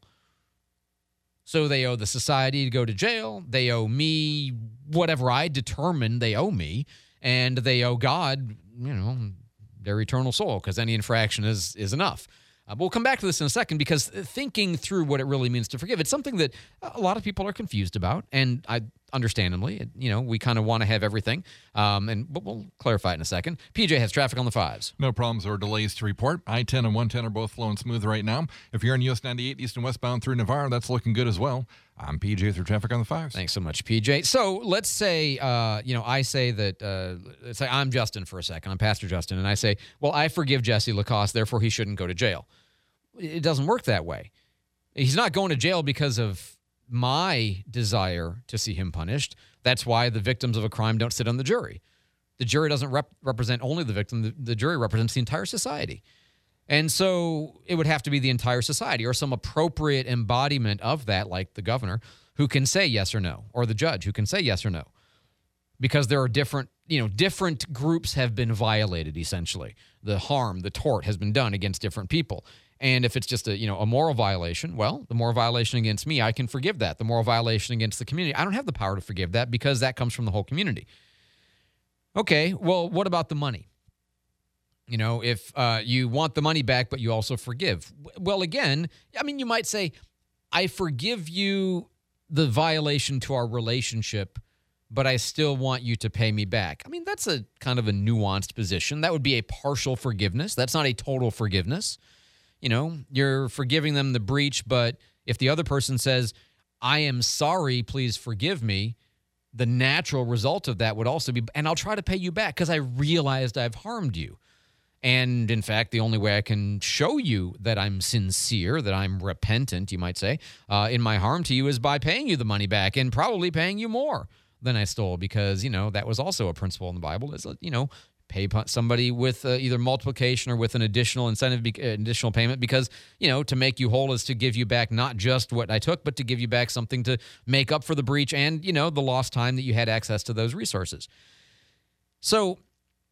So they owe the society to go to jail. They owe me whatever I determine they owe me. And they owe God, you know, their eternal soul, because any infraction is, is enough. Uh, but we'll come back to this in a second, because thinking through what it really means to forgive, it's something that a lot of people are confused about, and I understandably, you know, we kind of want to have everything, um, and but we'll clarify it in a second. P J has traffic on the fives. No problems or delays to report. I ten and one ten are both flowing smooth right now. If you're on U S ninety-eight east and westbound through Navarre, that's looking good as well. I'm P J through traffic on the fives. Thanks so much, P J. So let's say, uh, you know, I say that, uh, let's say I'm Justin for a second. I'm Pastor Justin, and I say, well, I forgive Jesse Lacoste, therefore he shouldn't go to jail. It doesn't work that way. He's not going to jail because of my desire to see him punished. That's why the victims of a crime don't sit on the jury. The jury doesn't rep- represent only the victim. The, the jury represents the entire society. And so it would have to be the entire society or some appropriate embodiment of that, like the governor, who can say yes or no, or the judge who can say yes or no. Because there are different, you know, different groups have been violated, essentially. The harm, the tort has been done against different people. And if it's just a, you know, a moral violation, well, the moral violation against me, I can forgive that. The moral violation against the community, I don't have the power to forgive that, because that comes from the whole community. Okay, well, what about the money? You know, if uh, you want the money back, but you also forgive. Well, again, I mean, you might say, I forgive you the violation to our relationship, but I still want you to pay me back. I mean, that's a kind of a nuanced position. That would be a partial forgiveness. That's not a total forgiveness. You know, you're forgiving them the breach, but if the other person says, I am sorry, please forgive me, the natural result of that would also be, and I'll try to pay you back because I realized I've harmed you. And in fact, the only way I can show you that I'm sincere, that I'm repentant, you might say, uh, in my harm to you is by paying you the money back, and probably paying you more than I stole, because, you know, that was also a principle in the Bible, is, you know, pay somebody with uh, either multiplication or with an additional incentive, be- additional payment, because, you know, to make you whole is to give you back not just what I took, but to give you back something to make up for the breach and, you know, the lost time that you had access to those resources. So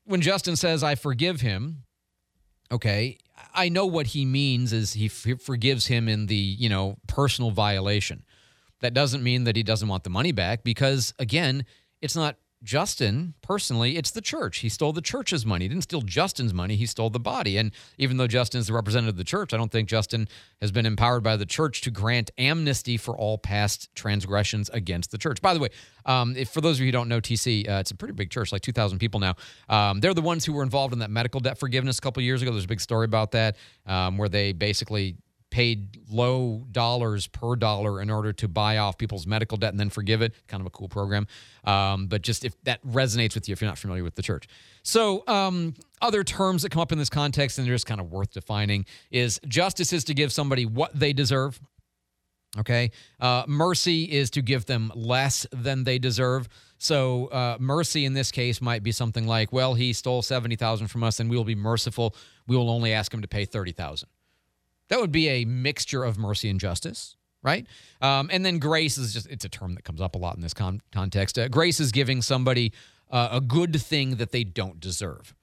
when Justin says, I forgive him, okay, I know what he means is he f- forgives him in the, you know, personal violation. That doesn't mean that he doesn't want the money back because, again, it's not Justin personally, it's the church. He stole the church's money. He didn't steal Justin's money. He stole the body. And even though Justin is the representative of the church, I don't think Justin has been empowered by the church to grant amnesty for all past transgressions against the church. By the way, um, if for those of you who don't know T C, uh, it's a pretty big church, like two thousand people now. Um, they're the ones who were involved in that medical debt forgiveness a couple of years ago. There's a big story about that um, where they basically paid low dollars per dollar in order to buy off people's medical debt and then forgive it. Kind of a cool program. Um, but just if that resonates with you, if you're not familiar with the church. So um, other terms that come up in this context, and they're just kind of worth defining, is justice is to give somebody what they deserve. Okay. Uh, mercy is to give them less than they deserve. So uh, mercy in this case might be something like, well, he stole seventy thousand dollars from us and we will be merciful. We will only ask him to pay thirty thousand dollars. That would be a mixture of mercy and justice, right? Um, and then grace is just, it's a term that comes up a lot in this con- context. Uh, grace is giving somebody uh, a good thing that they don't deserve.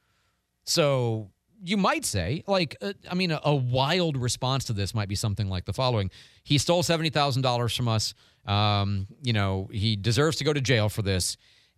So you might say, like, uh, I mean, a, a wild response to this might be something like the following. He stole seventy thousand dollars from us. Um, you know, he deserves to go to jail for this.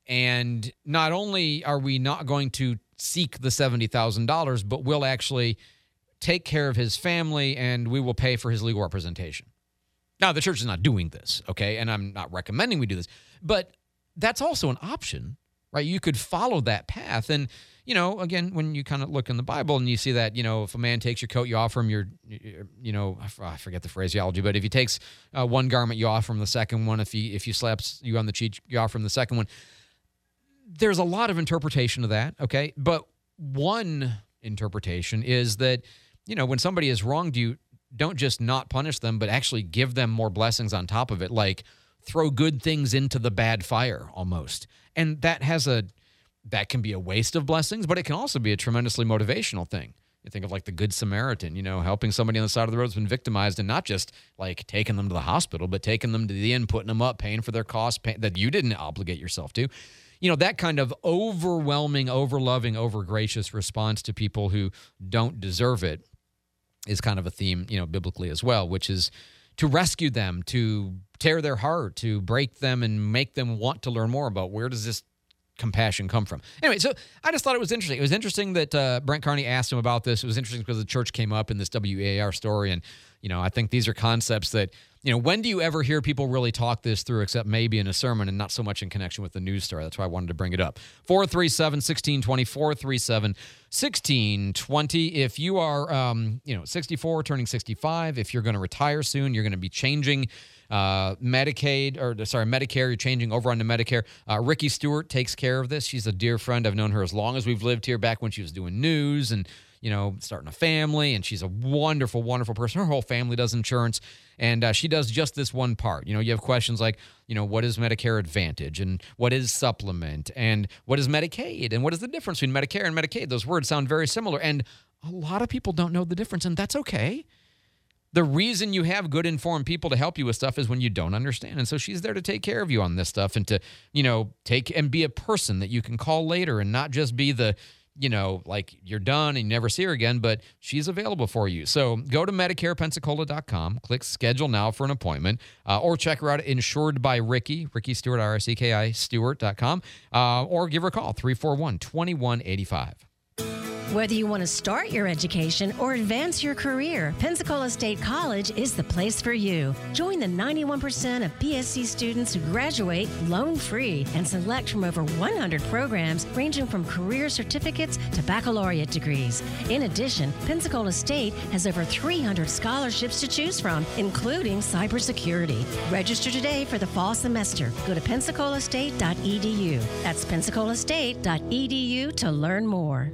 And not only are we not going to seek the seventy thousand dollars, but we'll actually take care of his family, and we will pay for his legal representation. Now, the church is not doing this, okay? And I'm not recommending we do this. But that's also an option, right? You could follow that path. And, you know, again, when you kind of look in the Bible and you see that, you know, if a man takes your coat, you offer him your, you know, I forget the phraseology, but if he takes uh, one garment, you offer him the second one. If he, if he slaps you on the cheek, you offer him the second one. There's a lot of interpretation of that, okay? But one interpretation is that, you know, when somebody has wronged you, don't just not punish them, but actually give them more blessings on top of it, like throw good things into the bad fire almost. And that has a, that can be a waste of blessings, but it can also be a tremendously motivational thing. You think of like the Good Samaritan, you know, helping somebody on the side of the road who's been victimized and not just like taking them to the hospital, but taking them to the inn, putting them up, paying for their costs pay, that you didn't obligate yourself to. You know, that kind of overwhelming, over-loving, over-gracious response to people who don't deserve it is kind of a theme, you know, biblically as well, which is to rescue them, to tear their heart, to break them and make them want to learn more about where does this compassion come from. Anyway, so I just thought it was interesting. It was interesting that uh, Brent Carney asked him about this. It was interesting because the church came up in this W A R story. And, you know, I think these are concepts that, you know, when do you ever hear people really talk this through except maybe in a sermon and not so much in connection with the news story? That's why I wanted to bring it up. four three seven, one six two zero, four three seven, one six two zero. If you are, um, you know, sixty-four, turning sixty-five, if you're going to retire soon, you're going to be changing uh, Medicaid, or sorry, Medicare, you're changing over onto Medicare. Uh, Ricky Stewart takes care of this. She's a dear friend. I've known her as long as we've lived here, back when she was doing news and, you know, starting a family, and she's a wonderful, wonderful person. Her whole family does insurance, and uh, she does just this one part. You know, you have questions like, you know, what is Medicare Advantage, and what is supplement, and what is Medicaid, and what is the difference between Medicare and Medicaid? Those words sound very similar, and a lot of people don't know the difference, and that's okay. The reason you have good informed people to help you with stuff is when you don't understand. And so she's there to take care of you on this stuff and to, you know, take and be a person that you can call later and not just be the, you know, like you're done and you never see her again, but she's available for you. So go to Medicare Pensacola dot com, click schedule now for an appointment, uh, or check her out at Insured by Ricky, Ricky Stewart, R I C K I, Stewart dot com, uh, or give her a call, three four one, two one eight five. Whether you want to start your education or advance your career, Pensacola State College is the place for you. Join the ninety-one percent of P S C students who graduate loan-free and select from over one hundred programs ranging from career certificates to baccalaureate degrees. In addition, Pensacola State has over three hundred scholarships to choose from, including cybersecurity. Register today for the fall semester. Go to pensacola state dot e d u. That's pensacola state dot e d u to learn more.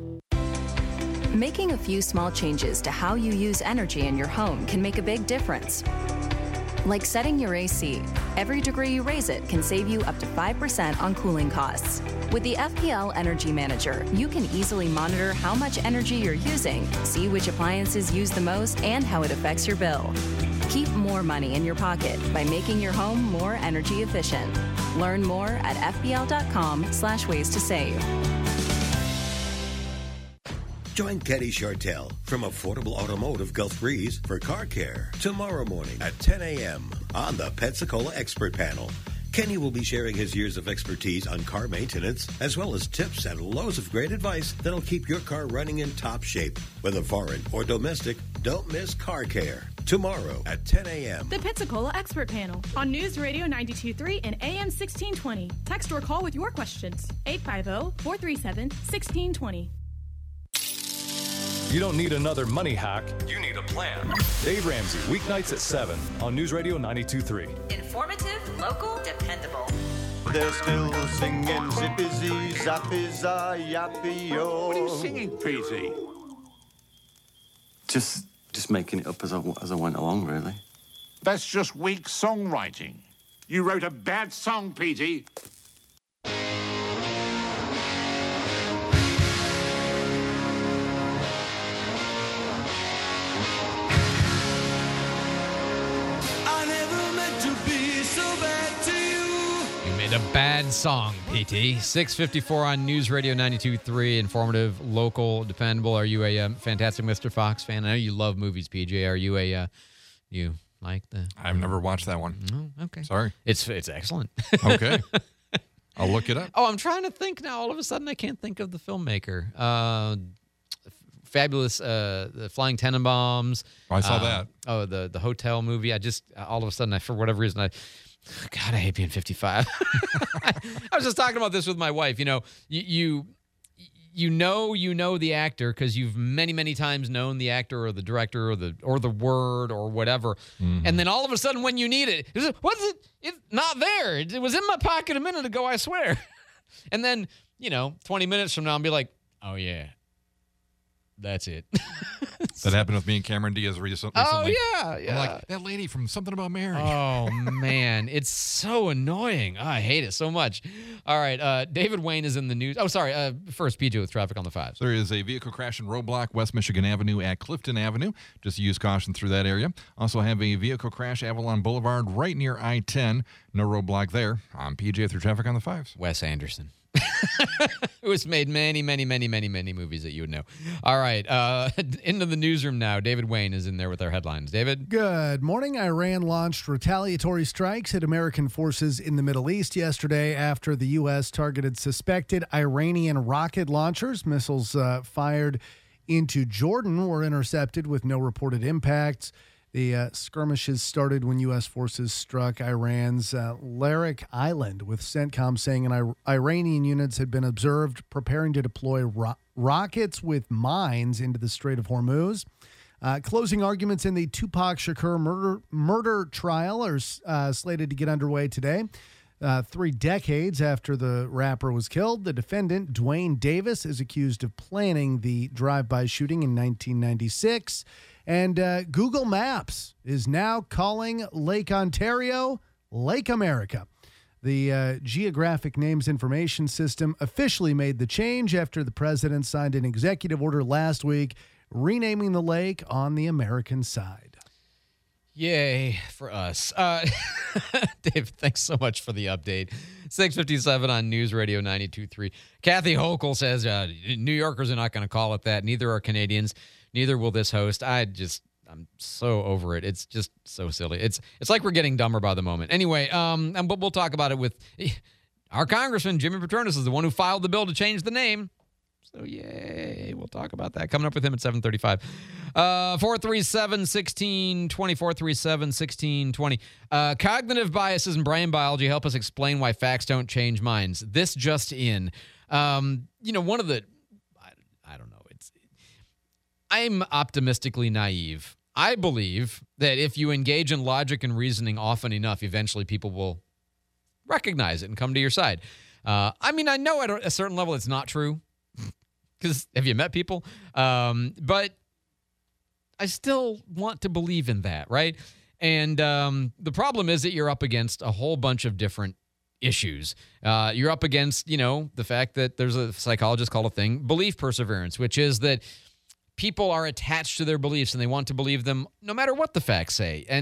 Making a few small changes to how you use energy in your home can make a big difference. Like setting your A C. Every degree you raise it can save you up to five percent on cooling costs. With the F P L Energy Manager, you can easily monitor how much energy you're using, see which appliances use the most, and how it affects your bill. Keep more money in your pocket by making your home more energy efficient. Learn more at f p l dot com slash ways to save. Join Kenny Chartel from Affordable Automotive Gulf Breeze for car care tomorrow morning at ten a.m. on the Pensacola Expert Panel. Kenny will be sharing his years of expertise on car maintenance, as well as tips and loads of great advice that'll keep your car running in top shape. Whether foreign or domestic, don't miss car care. Tomorrow at ten a.m. The Pensacola Expert Panel on News Radio ninety-two point three and A M sixteen twenty. Text or call with your questions. eight five zero, four three seven, one six two zero. You don't need another money hack. You need a plan. Dave Ramsey, weeknights at seven on News Radio ninety-two point three. Informative, local, dependable. They're still singing zippy-zee, zappy-za, yappy-yo. What are you singing, P Z? Just, just making it up as I, as I went along, really. That's just weak songwriting. You wrote a bad song, P Z. A bad song, P T. six fifty-four on News Radio ninety-two point three. Informative, local, dependable. Are you a um, fantastic Mister Fox fan? I know you love movies, P J. Are you a, uh, you like the... I've never watched that one. Oh, okay. Sorry. It's it's excellent. Okay. I'll look it up. Oh, I'm trying to think now. All of a sudden, I can't think of the filmmaker. Uh, fabulous, uh, the Flying Tenenbaums. Oh, I saw uh, that. Oh, the, the hotel movie. I just, all of a sudden, I for whatever reason, I... God, I hate being fifty-five. I was just talking about this with my wife. You know, you you, you know you know the actor because you've many many times known the actor or the director or the or the word or whatever, mm-hmm. and then all of a sudden when you need it, it what's it? It's not there. It was in my pocket a minute ago. I swear. And then you know, twenty minutes from now, I'll be like, oh yeah, that's it. That happened with me and Cameron Diaz recently. Oh, yeah, yeah. I'm like, that lady from Something About Mary. Oh, man. It's so annoying. Oh, I hate it so much. All right. Uh, David Wayne is in the news. Oh, sorry. Uh, first, P J with traffic on the fives. There is a vehicle crash and roadblock West Michigan Avenue at Clifton Avenue. Just use caution through that area. Also have a vehicle crash Avalon Boulevard right near I ten. No roadblock there. I'm P J through traffic on the fives. Wes Anderson. Who has made many, many, many, many, many movies that you would know. All right. Uh, into the newsroom now. David Wayne is in there with our headlines. David? Good morning. Iran launched retaliatory strikes at American forces in the Middle East yesterday after the U S targeted suspected Iranian rocket launchers. Missiles uh, fired into Jordan were intercepted with no reported impacts. The uh, skirmishes started when U S forces struck Iran's uh, Larak Island, with CENTCOM saying an I- Iranian units had been observed preparing to deploy ro- rockets with mines into the Strait of Hormuz. Uh, closing arguments in the Tupac Shakur murder, murder trial are uh, slated to get underway today. Uh, three decades after the rapper was killed, the defendant, Dwayne Davis, is accused of planning the drive-by shooting in nineteen ninety-six. And uh, Google Maps is now calling Lake Ontario Lake America. The uh, Geographic Names Information System officially made the change after the president signed an executive order last week renaming the lake on the American side. Yay for us. Uh, Dave, thanks so much for the update. six fifty-seven on News Radio ninety-two point three. Kathy Hochul says uh, New Yorkers are not going to call it that. Neither are Canadians. Neither will this host. I just, I'm so over it. It's just so silly. It's it's like we're getting dumber by the moment. Anyway, um, and but we'll talk about it with our Congressman, Jimmy Paternos, is the one who filed the bill to change the name. So, yay. We'll talk about that. Coming up with him at seven thirty-five. Uh, four three seven, one six two zero, four three seven, one six two zero. Uh, cognitive biases in brain biology help us explain why facts don't change minds. This just in. Um, you know, one of the, I, I don't know, it's, I'm optimistically naive. I believe that if you engage in logic and reasoning often enough, eventually people will recognize it and come to your side. Uh, I mean, I know at a certain level it's not true. Because have you met people? Um, but I still want to believe in that, right? And um, the problem is that you're up against a whole bunch of different issues. Uh, you're up against, you know, the fact that there's a psychologist called a thing, belief perseverance, which is that people are attached to their beliefs and they want to believe them no matter what the facts say. And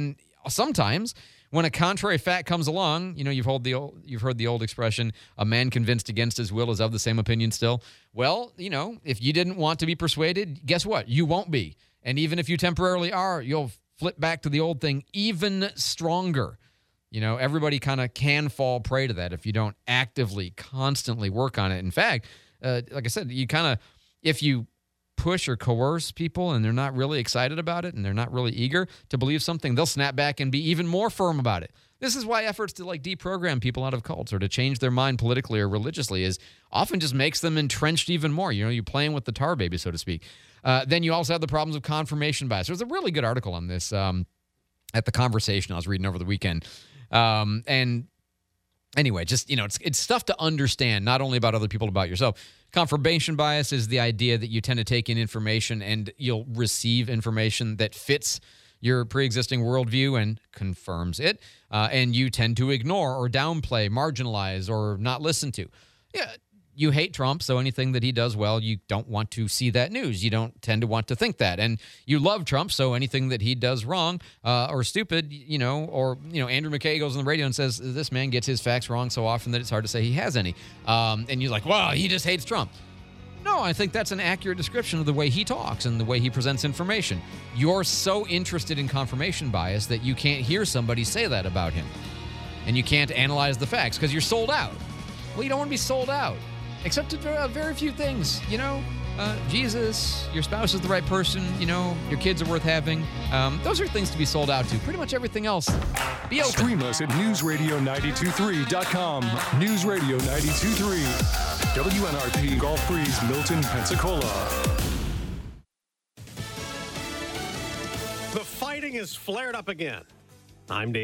sometimes when a contrary fact comes along, you know, you've heard the old, you've heard the old expression, a man convinced against his will is of the same opinion still. Well, you know, if you didn't want to be persuaded, guess what? You won't be. And even if you temporarily are, you'll flip back to the old thing even stronger. You know, everybody kind of can fall prey to that if you don't actively, constantly work on it. In fact, uh, like I said, you kind of, if you push or coerce people and they're not really excited about it and they're not really eager to believe something, they'll snap back and be even more firm about it. This is why efforts to like deprogram people out of cults or to change their mind politically or religiously is often just makes them entrenched even more. You know, you're playing with the tar baby, so to speak. Uh, then you also have the problems of confirmation bias. There's a really good article on this um, at The Conversation I was reading over the weekend. Um, and anyway, just, you know, it's it's stuff to understand, not only about other people, about yourself. Confirmation bias is the idea that you tend to take in information and you'll receive information that fits your pre-existing worldview and confirms it, uh, and you tend to ignore or downplay, marginalize, or not listen to. Yeah, you hate Trump, so anything that he does well, you don't want to see that news. You don't tend to want to think that. And you love Trump, so anything that he does wrong uh, or stupid, you know, or, you know, Andrew McKay goes on the radio and says, this man gets his facts wrong so often that it's hard to say he has any. Um, and you're like, wow, he just hates Trump. No, I think that's an accurate description of the way he talks and the way he presents information. You're so interested in confirmation bias that you can't hear somebody say that about him. And you can't analyze the facts because you're sold out. Well, you don't want to be sold out. Except to uh, very few things, you know, uh, Jesus, your spouse is the right person, you know, your kids are worth having. Um, those are things to be sold out to. Pretty much everything else, be open. Stream us at news radio nine two three dot com. News Radio ninety-two point three. W N R P Gulf Breeze, Milton, Pensacola. The fighting is flared up again. I'm Dave.